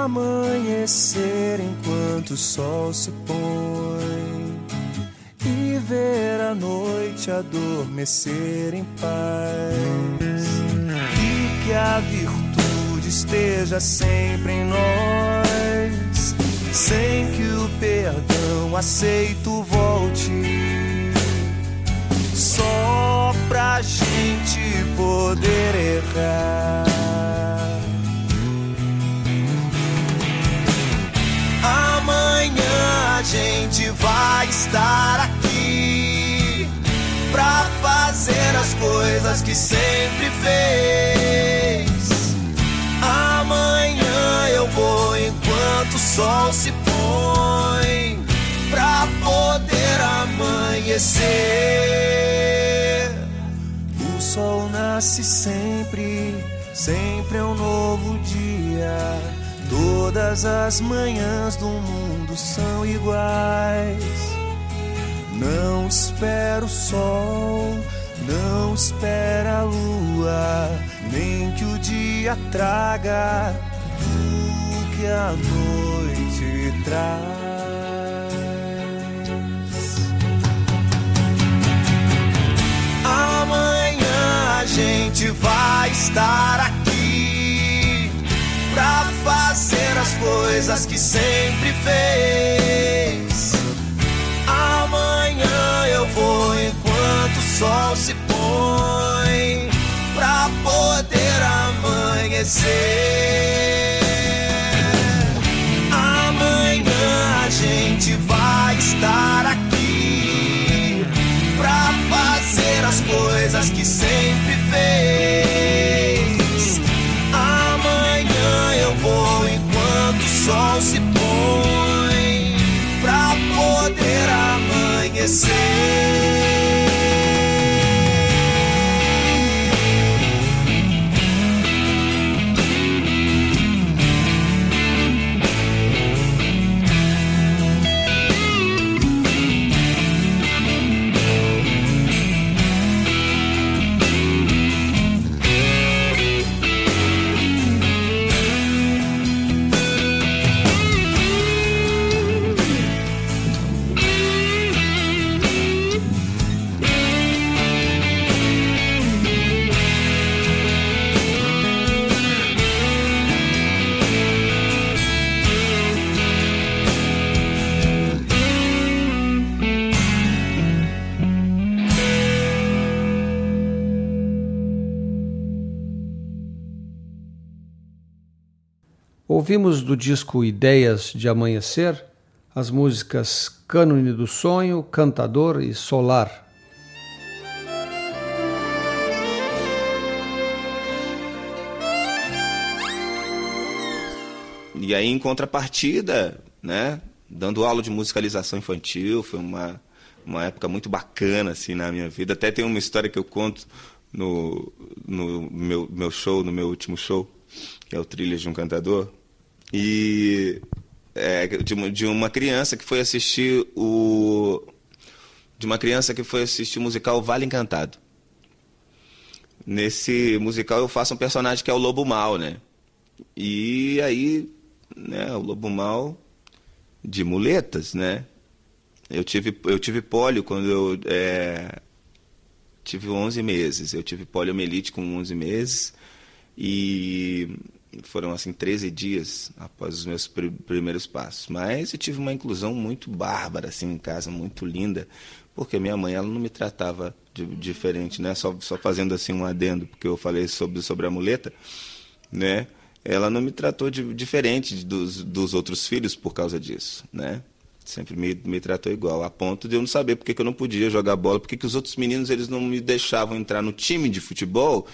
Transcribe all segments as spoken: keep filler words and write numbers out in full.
Amanhecer enquanto o sol se põe e ver a noite adormecer em paz. E que a virtude esteja sempre em nós, sem que o perdão aceito volte, só pra gente poder errar. Amanhã a gente vai estar aqui pra fazer as coisas que sempre fez. Amanhã eu vou enquanto o sol se põe, pra poder amanhecer. O sol nasce sempre, sempre é um novo dia. Todas as manhãs do mundo são iguais. Não espera o sol, não espera a lua, nem que o dia traga o que a noite traz. Amanhã a gente vai estar aqui pra fazer as coisas que sempre fez. Amanhã eu vou enquanto o sol se põe, pra poder amanhecer. Amanhã a gente vai estar aqui pra fazer as coisas que sempre fez. Amanhã eu vou enquanto o sol se põe, pra poder amanhecer. Ouvimos do disco Ideias de Amanhecer as músicas Cânone do Sonho, Cantador e Solar. E aí, em contrapartida, né, dando aula de musicalização infantil, foi uma, uma época muito bacana assim, na minha vida. Até tem uma história que eu conto no, no meu, meu show, no meu último show, que é o Trilhas de um Cantador. E é, de, uma, de uma criança que foi assistir o de uma criança que foi assistir o musical Vale Encantado. Nesse musical eu faço um personagem que é o Lobo Mau, né? E aí, né, o Lobo Mau de muletas, né? Eu tive eu tive pólio quando eu é, tive onze meses. Eu tive poliomielite com onze meses e foram assim treze dias após os meus pr- primeiros passos. Mas eu tive uma inclusão muito bárbara assim em casa, muito linda, porque minha mãe ela não me tratava de, diferente, né? Só, só fazendo assim um adendo, porque eu falei sobre, sobre a muleta, né? Ela não me tratou de, diferente dos, dos outros filhos por causa disso, né? Sempre me, me tratou igual, a ponto de eu não saber porque que eu não podia jogar bola, porque que os outros meninos eles não me deixavam entrar no time de futebol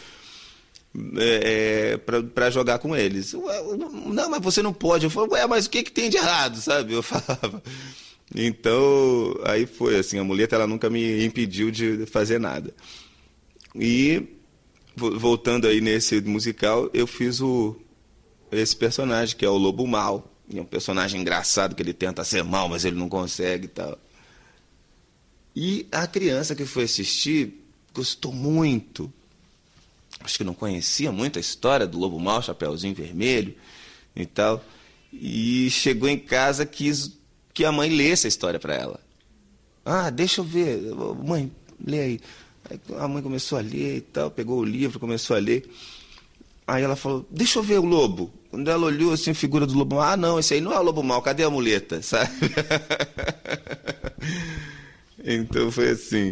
é, para jogar com eles. Não, mas você não pode. Eu falei, ué, mas o que, que tem de errado, sabe? Eu falava. Então, aí foi assim, a muleta ela nunca me impediu de fazer nada. E, voltando aí nesse musical, eu fiz o, esse personagem, que é o Lobo Mau. É um personagem engraçado, que ele tenta ser mau, mas ele não consegue e tal. E a criança que foi assistir gostou muito. Acho que não conhecia muito a história do Lobo Mau, Chapeuzinho Vermelho e tal. E chegou em casa, quis que a mãe lesse a história para ela. Ah, deixa eu ver. Mãe, lê aí. Aí a mãe começou a ler e tal, pegou o livro, começou a ler. Aí ela falou, deixa eu ver o lobo. Quando ela olhou assim, a figura do lobo mau, ah, não, esse aí não é o lobo mau, cadê a muleta? Sabe? Então foi assim.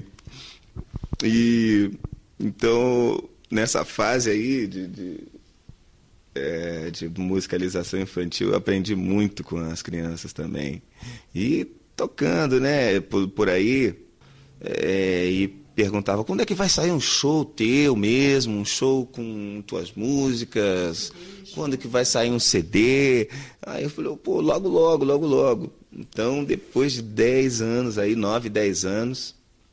E então, nessa fase aí de, de, é, de musicalização infantil, eu aprendi muito com as crianças também. E tocando, né, por, por aí, é, e perguntava, quando é que vai sair um show teu mesmo, um show com tuas músicas, quando é que vai sair um C D? Aí eu falei, pô, logo, logo, logo, logo. Então, depois de dez anos, aí, nove, dez anos,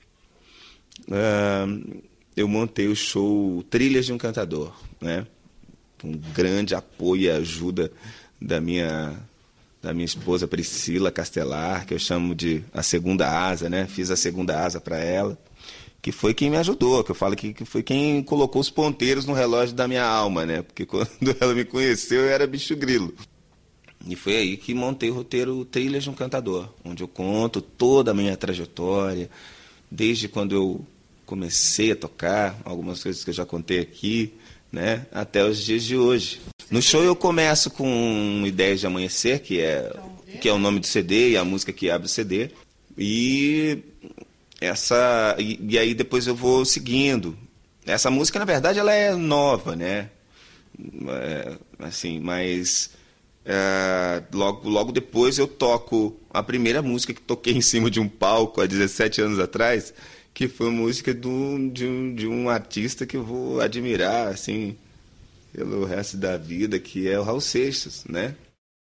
uh, eu montei o show Trilhas de um Cantador, né? Com grande apoio e ajuda da minha, da minha esposa Priscila Castelar, que eu chamo de a segunda asa, né? Fiz a segunda asa para ela, que foi quem me ajudou, que eu falo que, que foi quem colocou os ponteiros no relógio da minha alma, né? Porque quando ela me conheceu, eu era bicho grilo. E foi aí que montei o roteiro Trilhas de um Cantador, onde eu conto toda a minha trajetória, desde quando eu comecei a tocar, algumas coisas que eu já contei aqui, né? Até os dias de hoje. No show eu começo com Ideias de Amanhecer, que é, que é o nome do C D e a música que abre o C D. E... Essa, e, e aí depois eu vou seguindo. Essa música, na verdade, ela é nova, né? É, assim, mas é, logo, logo depois eu toco a primeira música que toquei em cima de um palco há dezessete anos atrás, que foi uma música do, de, um, de um artista que eu vou admirar, assim, pelo resto da vida, que é o Raul Seixas, né?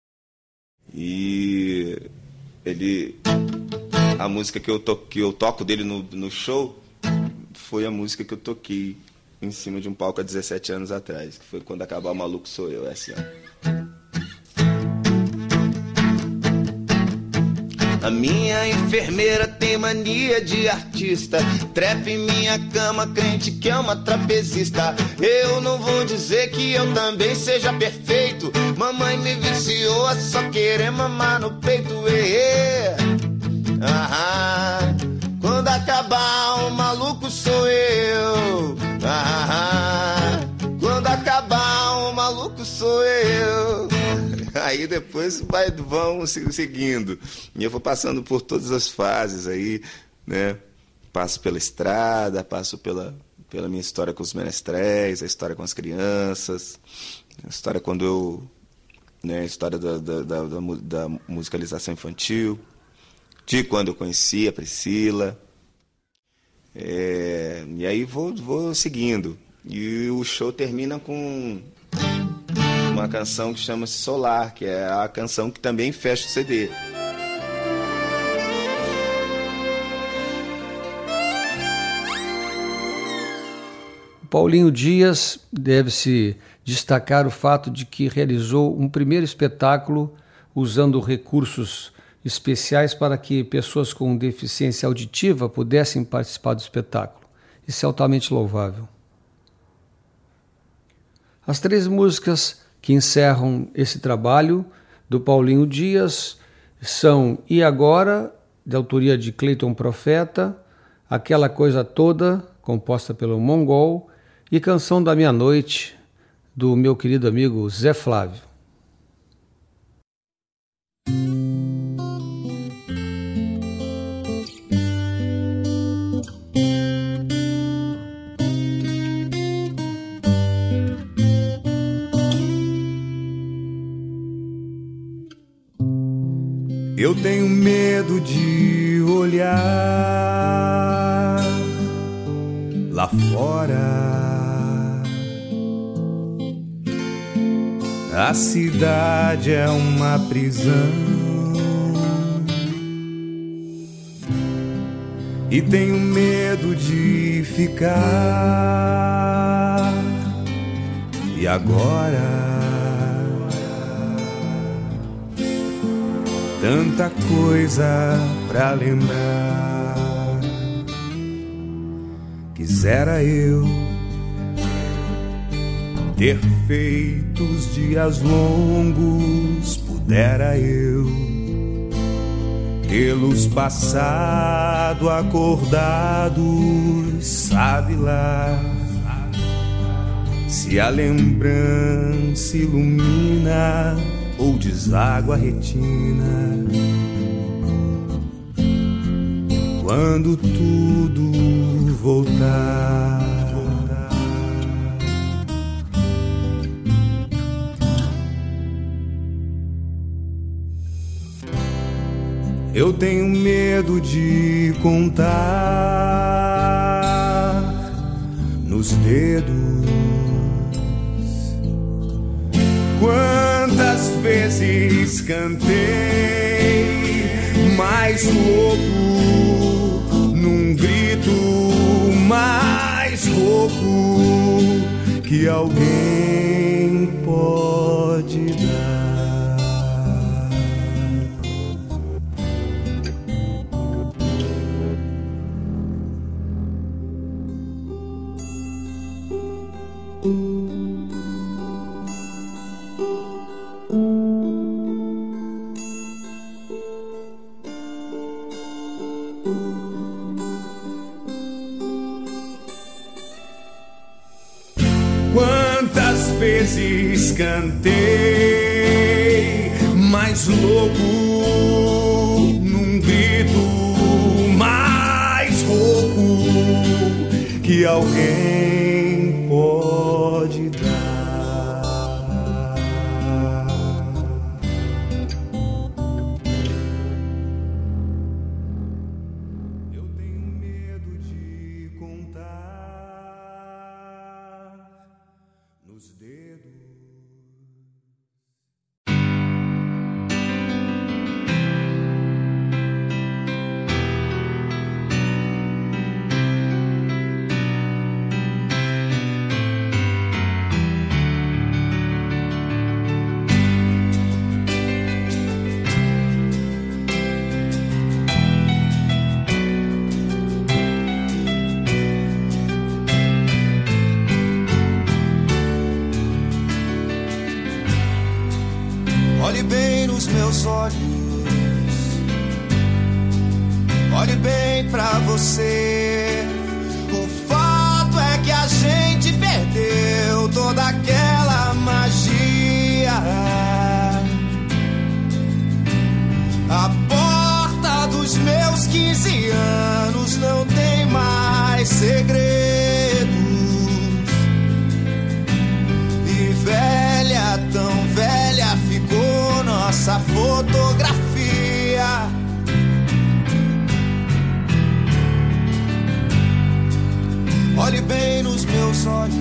E ele... A música que eu, to, que eu toco dele no, no show foi a música que eu toquei em cima de um palco há dezessete anos atrás, que foi Quando Acabar o Maluco Sou Eu, essa ano. A minha enfermeira tem mania de artista, trepa em minha cama, crente que é uma trapezista. Eu não vou dizer que eu também seja perfeito, mamãe me viciou a só querer mamar no peito, ê, ê. Ah, quando acabar o maluco sou eu. Ah, quando acabar o maluco sou eu. Aí depois vai, vão seguindo. E eu vou passando por todas as fases aí, né? Passo pela estrada, passo pela, pela minha história com os menestréis, a história com as crianças, a história quando eu... Né, a história da, da, da, da musicalização infantil, de quando eu conheci a Priscila, é, e aí vou, vou seguindo. E o show termina com uma canção que chama-se Solar, que é a canção que também fecha o C D. Paulinho Dias deve-se destacar o fato de que realizou um primeiro espetáculo usando recursos especiais para que pessoas com deficiência auditiva pudessem participar do espetáculo. Isso é altamente louvável. As três músicas que encerram esse trabalho do Paulinho Dias são E Agora, de autoria de Cleiton Profeta, Aquela Coisa Toda, composta pelo Mongol, e Canção da Meia-Noite, do meu querido amigo Zé Flávio. Eu tenho medo de olhar lá fora. A cidade é uma prisão e tenho medo de ficar. E agora? Tanta coisa pra lembrar. Quisera eu ter feito os dias longos, pudesse Pudera eu tê-los passado acordados, sabe lá se a lembrança ilumina ou deságua a retina. Quando tudo voltar, eu tenho medo de contar nos dedos quantas vezes cantei mais louco num grito mais rouco que alguém pode dar. Quantas vezes cantei mais louco num grito mais rouco que alguém pode dar. Eu tenho medo de contar nos dedos. Olhe bem nos meus olhos, olhe bem pra você. O fato é que a gente perdeu toda aquela magia. A porta dos meus quinze anos não tem mais segredos. E velha, tão velha ficou nossa fotografia. Olhe bem nos meus olhos,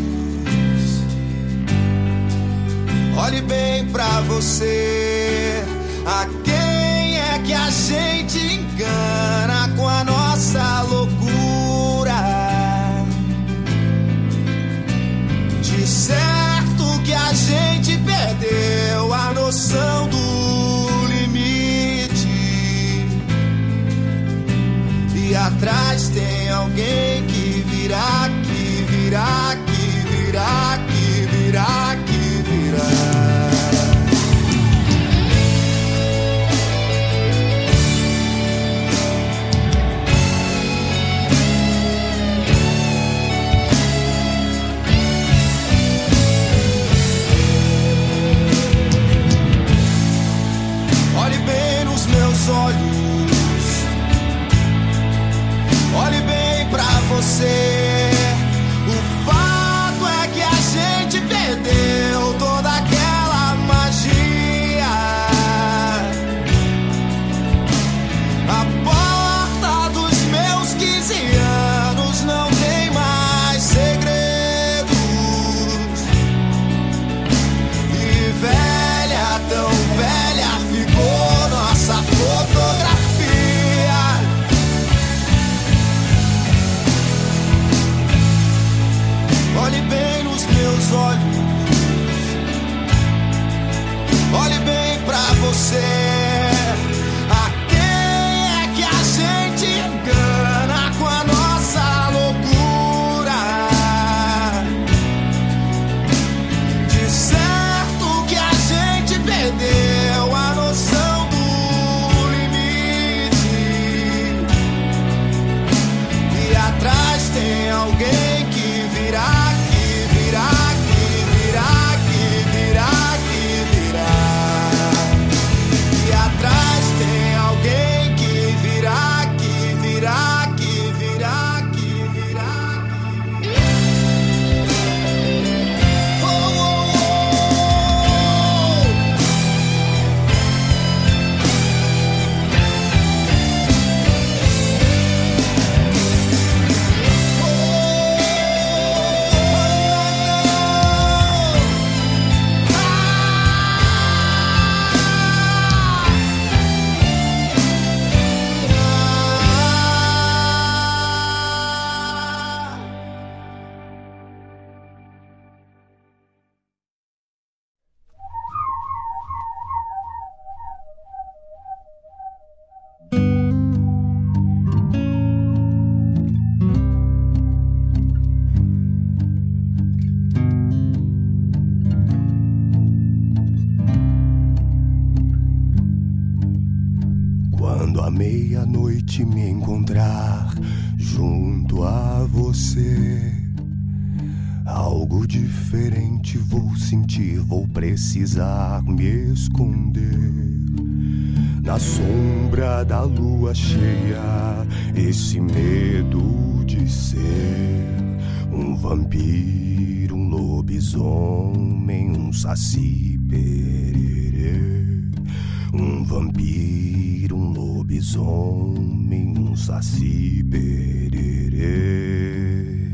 olhe bem pra você. A quem é que a gente engana com a nossa loucura? De certo que a gente perdeu a noção do limite. E atrás tem alguém que virá, que virá, que virá, que virá, que virá. Olhe bem nos meus olhos, olhe bem pra você. O fato Quando à meia-noite me encontrar junto a você, algo diferente vou sentir, vou precisar me esconder. Na sombra da lua cheia, esse medo de ser um vampiro, um lobisomem, um saci pererê. Um vampiro, um lobisomem, um saci pererê.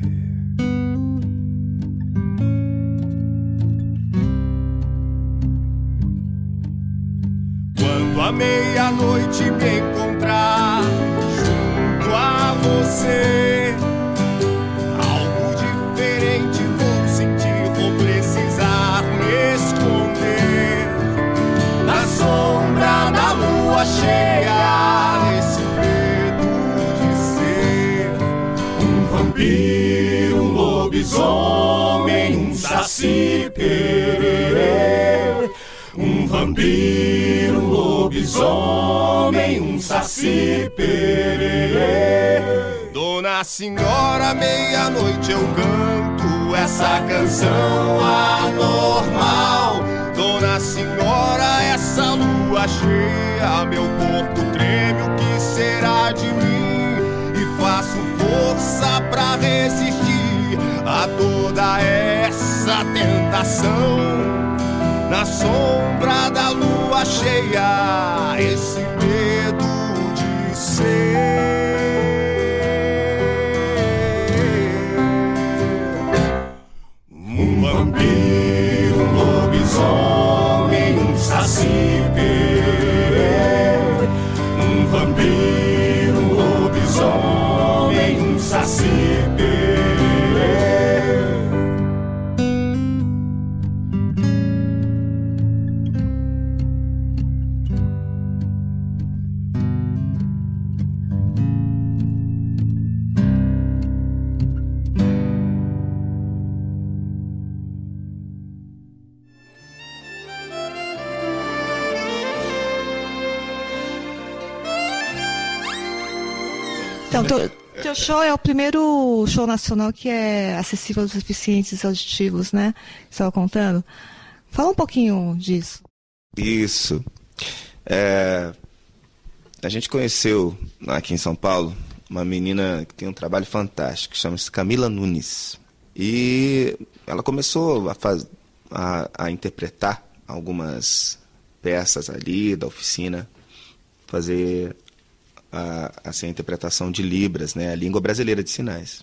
Quando à meia-noite me encontrar junto a você, algo diferente vou sentir, vou precisar me esconder. Na sombra da lua cheia, esse medo de ser um vampiro, um lobisomem, um saci pererê. Um vampiro, um lobisomem, um saci pererê. Dona Senhora, meia-noite eu canto essa canção anormal. Dona Senhora, essa lua cheia, meu corpo treme, o que será de mim? E faço força pra resistir a toda essa tentação. Na sombra da lua cheia, esse medo de ser um vampiro, um lobisomem, um saci pererê. Um vampiro, um lobisomem, um saci pererê. Então, teu, teu show é o primeiro show nacional que é acessível aos deficientes auditivos, né? Você estava contando. Fala um pouquinho disso. Isso. É, a gente conheceu aqui em São Paulo uma menina que tem um trabalho fantástico, chama-se Camila Nunes. E ela começou a, faz, a, a interpretar algumas peças ali da oficina, fazer a, assim, a interpretação de Libras, né, a língua brasileira de sinais.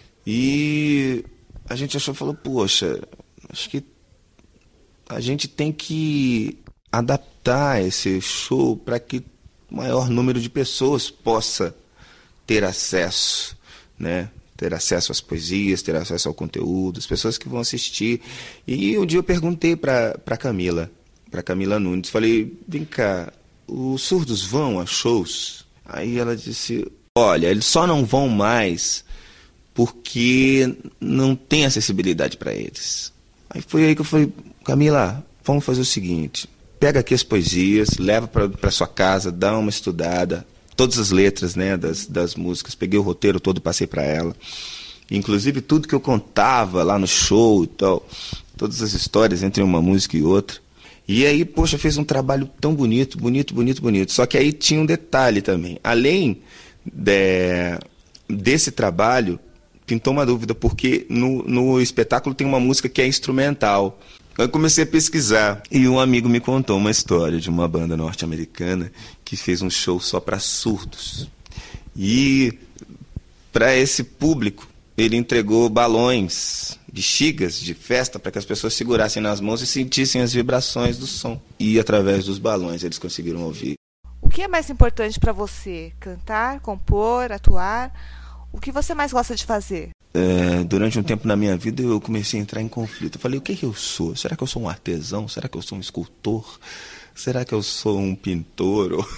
E a gente achou, falou, poxa, acho que a gente tem que adaptar esse show para que o maior número de pessoas possa ter acesso, né? Ter acesso às poesias, ter acesso ao conteúdo, as pessoas que vão assistir. E um dia eu perguntei para a Camila, para Camila Nunes, falei, vem cá, os surdos vão a shows? Aí ela disse, olha, eles só não vão mais porque não tem acessibilidade para eles. Aí foi aí que eu falei, Camila, vamos fazer o seguinte, pega aqui as poesias, leva para sua casa, dá uma estudada, todas as letras, né, das, das músicas, peguei o roteiro todo, passei para ela, inclusive tudo que eu contava lá no show e tal, todas as histórias entre uma música e outra. E aí, poxa, fez um trabalho tão bonito, bonito, bonito, bonito. Só que aí tinha um detalhe também. Além de, desse trabalho, pintou uma dúvida, porque no, no espetáculo tem uma música que é instrumental. Eu comecei a pesquisar e um amigo me contou uma história de uma banda norte-americana que fez um show só para surdos. E para esse público, ele entregou balões, bexigas de festa para que as pessoas segurassem nas mãos e sentissem as vibrações do som. E através dos balões eles conseguiram ouvir. O que é mais importante para você? Cantar, compor, atuar? O que você mais gosta de fazer? É, durante um tempo na minha vida eu comecei a entrar em conflito. Eu falei, o que, que eu sou? Será que eu sou um artesão? Será que eu sou um escultor? Será que eu sou um pintor? Ou,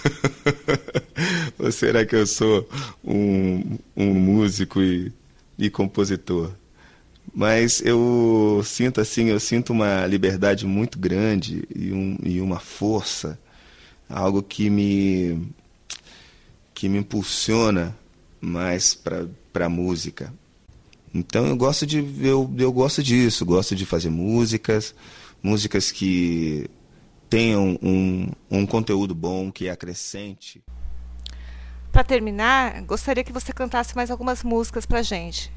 ou será que eu sou um, um músico e, e compositor? Mas eu sinto assim, eu sinto uma liberdade muito grande e, um, e uma força, algo que me, que me impulsiona mais para a música. Então eu gosto de eu, eu gosto disso, gosto de fazer músicas, músicas que tenham um, um conteúdo bom, que acrescente. Para terminar, gostaria que você cantasse mais algumas músicas pra gente.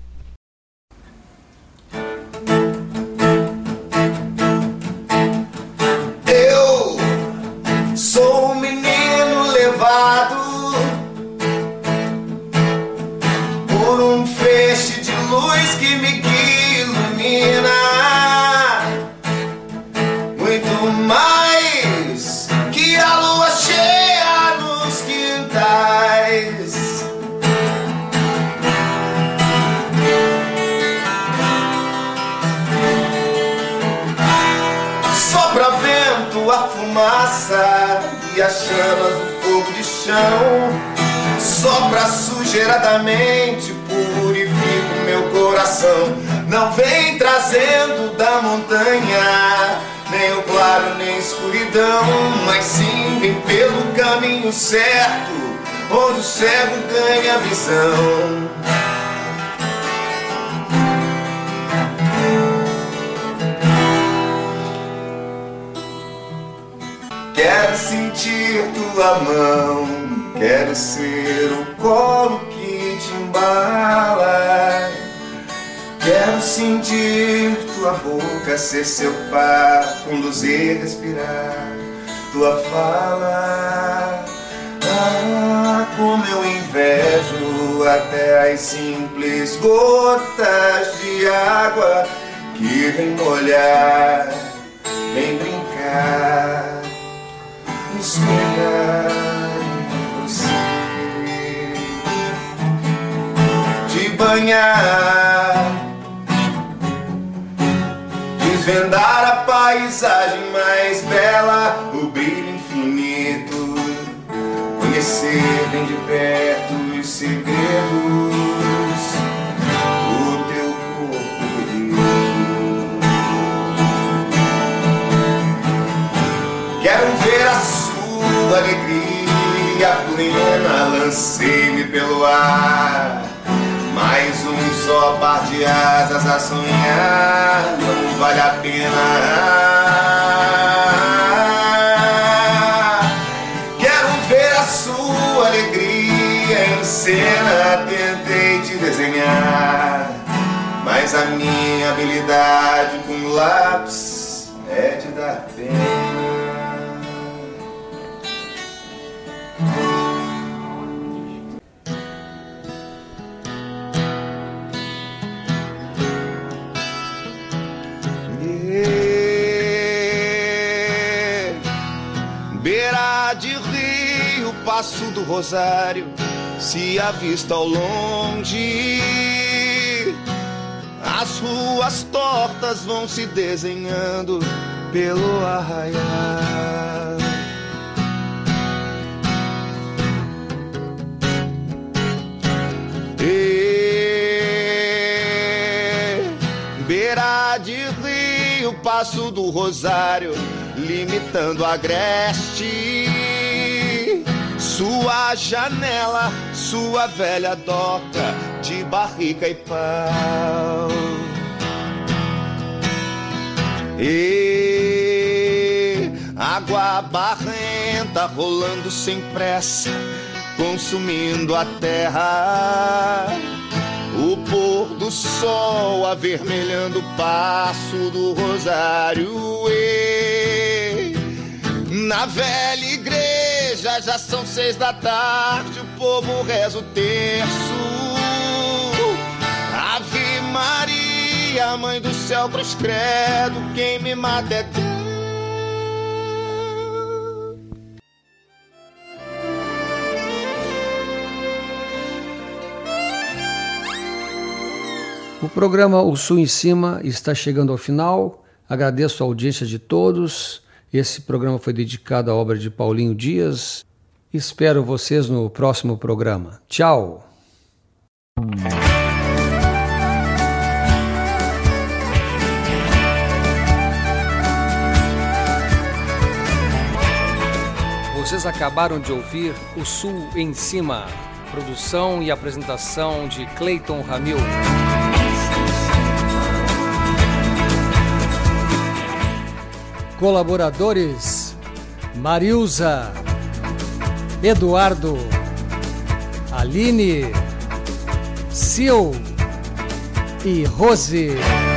Eu sou um menino levado por um feixe de luz que me ilumina, muito mais que a lua cheia nos quintais. Sopra vento, a fumaça e as chamas do fogo de chão. Sopra a sujeira da mente, purifica o meu coração. Não vem trazendo da montanha nem o claro nem a escuridão, mas sim vem pelo caminho certo, onde o cego ganha visão. Quero sentir tua mão, quero ser o colo que te embala. Quero sentir tua boca, ser seu par, conduzir, respirar tua fala. Ah, como eu invejo até as simples gotas de água que vem molhar, vem brincar, esfregar em você, te banhar, desvendar a paisagem mais bela, o brilho infinito, conhecer bem de perto os segredos, o teu corpo querido. Quero ver a sua alegria plena, lancei-me pelo ar. Mais um só par de asas a sonhar, não vale a pena. Quero ver a sua alegria em cena, tentei te desenhar, mas a minha habilidade com lápis é de dar pena. Beira de rio, Passo do Rosário, se avista ao longe. As ruas tortas vão se desenhando pelo arraial. E beira de rio, Passo do Rosário, limitando a agreste. Sua janela, sua velha doca de barrica e pau. E água barrenta rolando sem pressa, consumindo a terra. O pôr do sol avermelhando o Passo do Rosário. E na velha igreja já são seis da tarde, o povo reza o terço. Ave Maria, Mãe do Céu, cruz credo, quem me mata é Deus. O programa O Sul em Cima está chegando ao final. Agradeço a audiência de todos. Esse programa foi dedicado à obra de Paulinho Dias. Espero vocês no próximo programa. Tchau! Vocês acabaram de ouvir O Sul em Cima, produção e apresentação de Cleiton Ramil. Colaboradores: Marilza, Eduardo, Aline, Sil e Rose.